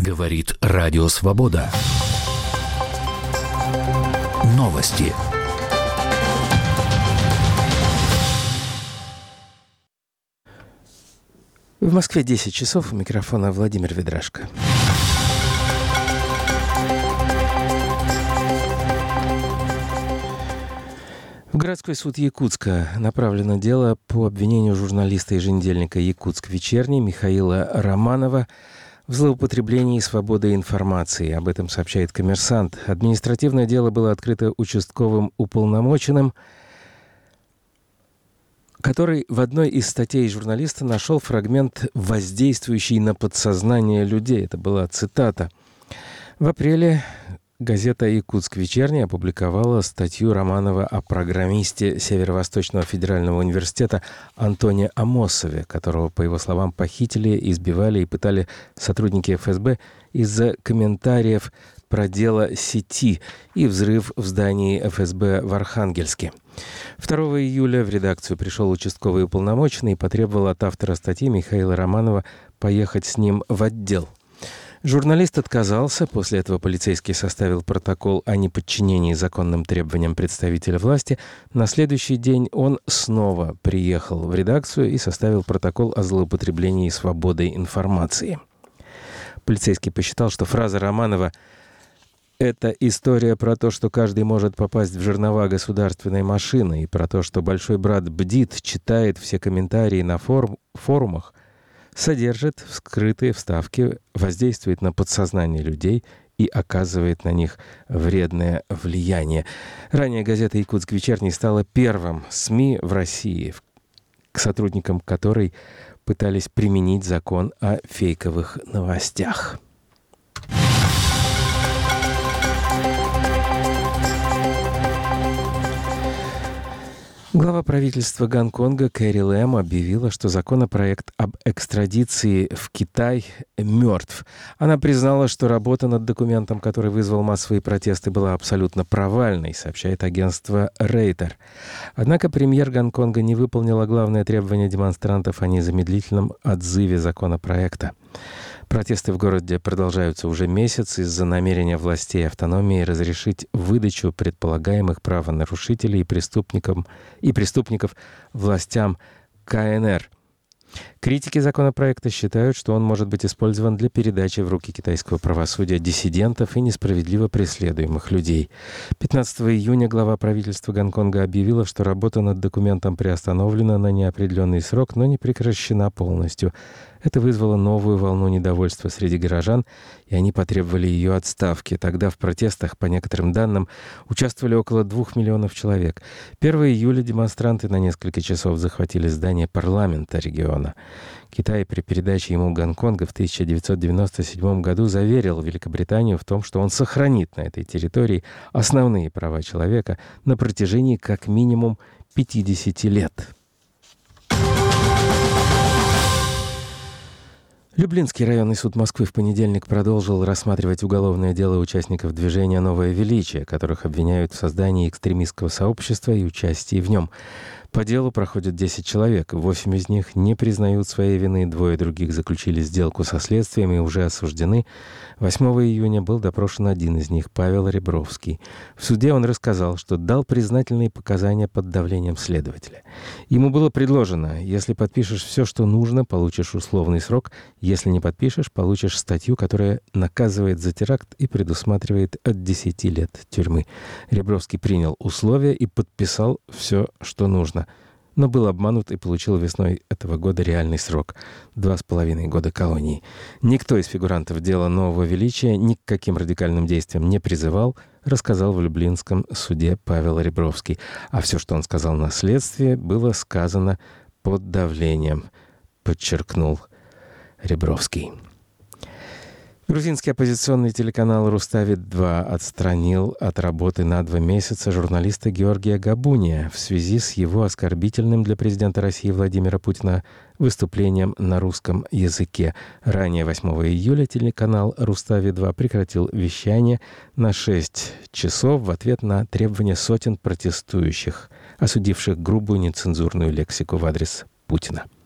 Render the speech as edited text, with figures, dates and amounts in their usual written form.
Говорит Радио Свобода. Новости. В Москве 10 часов. У микрофона Владимир Ведрашко. В городской суд Якутска направлено дело по обвинению журналиста еженедельника «Якутск вечерний» Михаила Романова в злоупотреблении свободой информации. Об этом сообщает «Коммерсант». Административное дело было открыто участковым уполномоченным, который в одной из статей журналиста нашел фрагмент, воздействующий на подсознание людей. Это была цитата. В апреле газета «Якутск вечерний» опубликовала статью Романова о программисте Северо-Восточного федерального университета Антоне Амосове, которого, по его словам, похитили, избивали и пытали сотрудники ФСБ из-за комментариев про дело сети и взрыв в здании ФСБ в Архангельске. 2 июля в редакцию пришел участковый уполномоченный и потребовал от автора статьи Михаила Романова поехать с ним в отдел. Журналист отказался. После этого полицейский составил протокол о неподчинении законным требованиям представителя власти. На следующий день он снова приехал в редакцию и составил протокол о злоупотреблении свободой информации. Полицейский посчитал, что фраза Романова «это история про то, что каждый может попасть в жернова государственной машины, и про то, что большой брат бдит, читает все комментарии на форумах, содержит скрытые вставки, воздействует на подсознание людей и оказывает на них вредное влияние». Ранее газета «Якутск вечерний» стала первым СМИ в России, к сотрудникам которой пытались применить закон о фейковых новостях. Глава правительства Гонконга Кэрри Лэм объявила, что законопроект об экстрадиции в Китай мертв. Она признала, что работа над документом, который вызвал массовые протесты, была абсолютно провальной, сообщает агентство Рейтер. Однако премьер Гонконга не выполнила главное требование демонстрантов о незамедлительном отзыве законопроекта. Протесты в городе продолжаются уже месяц из-за намерения властей автономии разрешить выдачу предполагаемых правонарушителей и преступников властям КНР. Критики законопроекта считают, что он может быть использован для передачи в руки китайского правосудия диссидентов и несправедливо преследуемых людей. 15 июня глава правительства Гонконга объявила, что работа над документом приостановлена на неопределенный срок, но не прекращена полностью. Это вызвало новую волну недовольства среди горожан, и они потребовали ее отставки. Тогда в протестах, по некоторым данным, участвовали около 2 миллионов человек. 1 июля демонстранты на несколько часов захватили здание парламента региона. Китай при передаче ему Гонконга в 1997 году заверил Великобританию в том, что он сохранит на этой территории основные права человека на протяжении как минимум 50 лет. Люблинский районный суд Москвы в понедельник продолжил рассматривать уголовное дело участников движения «Новое величие», которых обвиняют в создании экстремистского сообщества и участии в нем. По делу проходят 10 человек, 8 из них не признают своей вины, 2 других заключили сделку со следствием и уже осуждены. 8 июня был допрошен один из них, Павел Ребровский. В суде он рассказал, что дал признательные показания под давлением следователя. Ему было предложено: если подпишешь все, что нужно, получишь условный срок, если не подпишешь, получишь статью, которая наказывает за теракт и предусматривает от 10 лет тюрьмы. Ребровский принял условия и подписал все, что нужно. Но был обманут и получил весной этого года реальный срок — 2,5 года колонии. Никто из фигурантов дела «Нового величия» ни к каким радикальным действиям не призывал, рассказал в Люблинском суде Павел Ребровский. А все, что он сказал на следствии, было сказано под давлением, подчеркнул Ребровский. Грузинский оппозиционный телеканал «Рустави-2» отстранил от работы на 2 месяца журналиста Георгия Габуния в связи с его оскорбительным для президента России Владимира Путина выступлением на русском языке. Ранее, 8 июля, телеканал «Рустави-2» прекратил вещание на 6 часов в ответ на требования сотен протестующих, осудивших грубую нецензурную лексику в адрес Путина.